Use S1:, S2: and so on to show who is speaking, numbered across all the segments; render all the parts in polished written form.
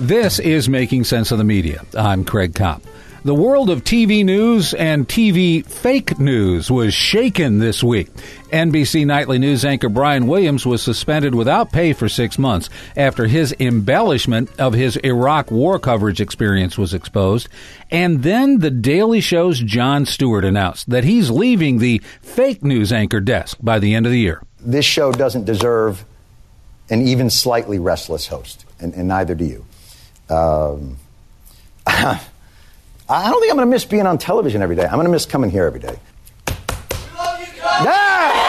S1: This is Making Sense of the Media. I'm Craig Kopp. The world of TV news and TV fake news was shaken this week. NBC Nightly News anchor Brian Williams was suspended without pay for 6 months after his embellishment of his Iraq war coverage experience was exposed. And then The Daily Show's Jon Stewart announced that he's leaving the fake news anchor desk by the end of the year.
S2: This show doesn't deserve an even slightly restless host, and neither do you. I don't think I'm going to miss being on television every day. I'm going to miss coming here every day.
S3: We love you, Coach.
S2: Yeah!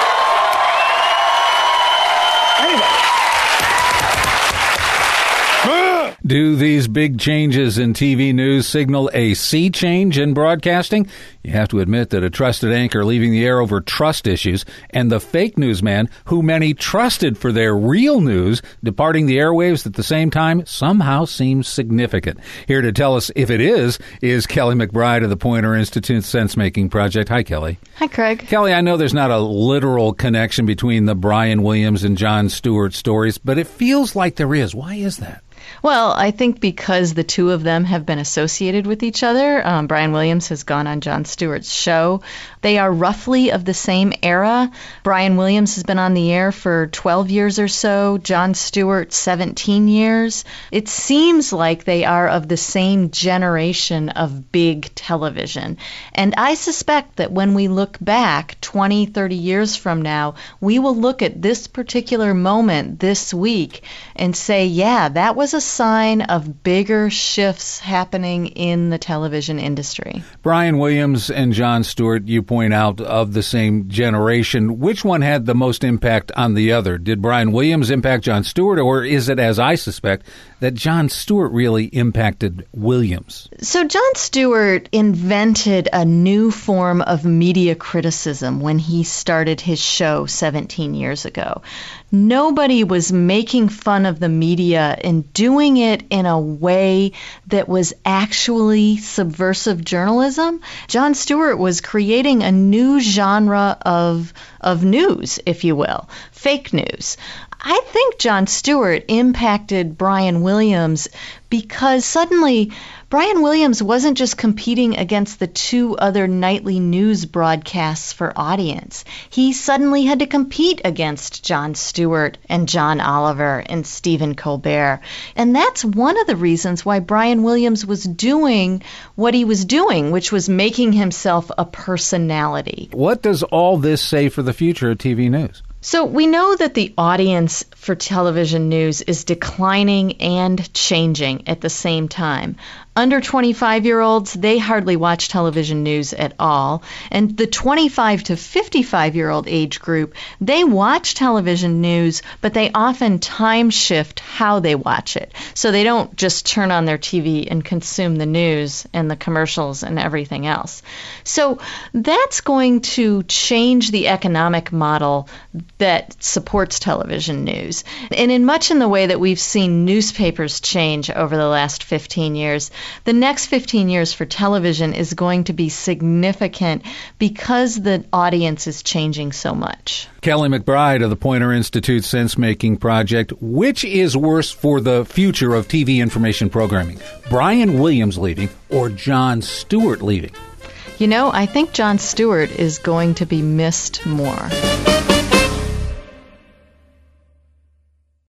S1: Do these big changes in TV news signal a sea change in broadcasting? You have to admit that a trusted anchor leaving the air over trust issues and the fake newsman who many trusted for their real news departing the airwaves at the same time somehow seems significant. Here to tell us if it is Kelly McBride of the Poynter Institute Sense-Making Project. Hi, Kelly.
S4: Hi, Craig.
S1: Kelly, I know there's not a literal connection between the Brian Williams and Jon Stewart stories, but it feels like there is. Why is that?
S4: Well, I think because the two of them have been associated with each other. Brian Williams has gone on Jon Stewart's show. They are roughly of the same era. Brian Williams has been on the air for 12 years or so. Jon Stewart, 17 years. It seems like they are of the same generation of big television. And I suspect that when we look back 20, 30 years from now, we will look at this particular moment this week and say, yeah, that was a sign of bigger shifts happening in the television industry.
S1: Brian Williams and Jon Stewart, you point out, of the same generation. Which one had the most impact on the other? Did Brian Williams impact Jon Stewart, or is it, as I suspect, that Jon Stewart really impacted Williams?
S4: So Jon Stewart invented a new form of media criticism when he started his show 17 years ago. Nobody was making fun of the media and doing it in a way that was actually subversive journalism. Jon Stewart was creating a new genre of news, if you will, fake news. I think Jon Stewart impacted Brian Williams because suddenly Brian Williams wasn't just competing against the two other nightly news broadcasts for audience. He suddenly had to compete against Jon Stewart and John Oliver and Stephen Colbert. And that's one of the reasons why Brian Williams was doing what he was doing, which was making himself a personality.
S1: What does all this say for the future of TV news?
S4: So we know that the audience for television news is declining and changing at the same time. Under 25-year-olds, they hardly watch television news at all. And the 25 to 55-year-old age group, they watch television news, but they often time shift how they watch it. So they don't just turn on their TV and consume the news and the commercials and everything else. So that's going to change the economic model that supports television news. And in much in the way that we've seen newspapers change over the last 15 years, the next 15 years for television is going to be significant because the audience is changing so much.
S1: Kelly McBride of the Poynter Institute Sense-Making Project. Which is worse for the future of TV information programming? Brian Williams leaving or Jon Stewart leaving?
S4: You know, I think Jon Stewart is going to be missed more.